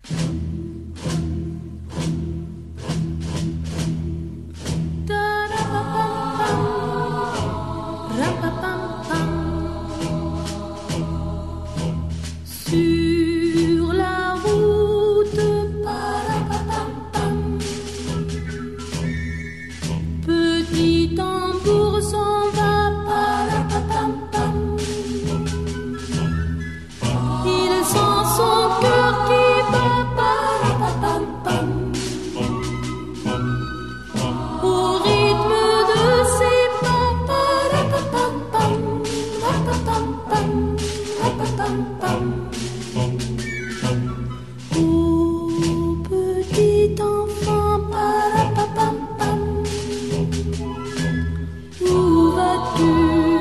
Sur la route, petit tambour s'en va, il sent son cœur qui bat, au rythme de ses pas. Oh, petit enfant, où vas-tu?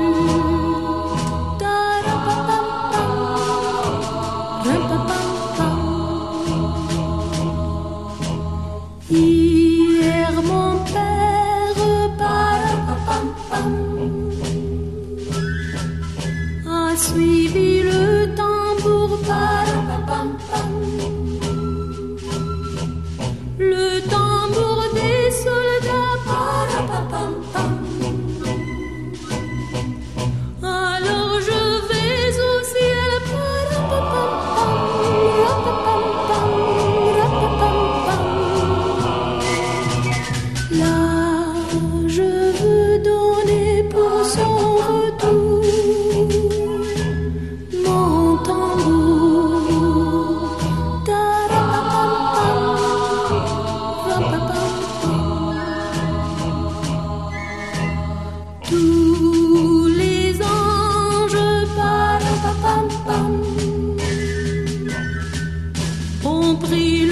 Hier mon père a suivi le tambour, le tambour des soldats. Alors je vais au ciel, là je veux donner pour son retour mon tambour. Tous les anges ont pris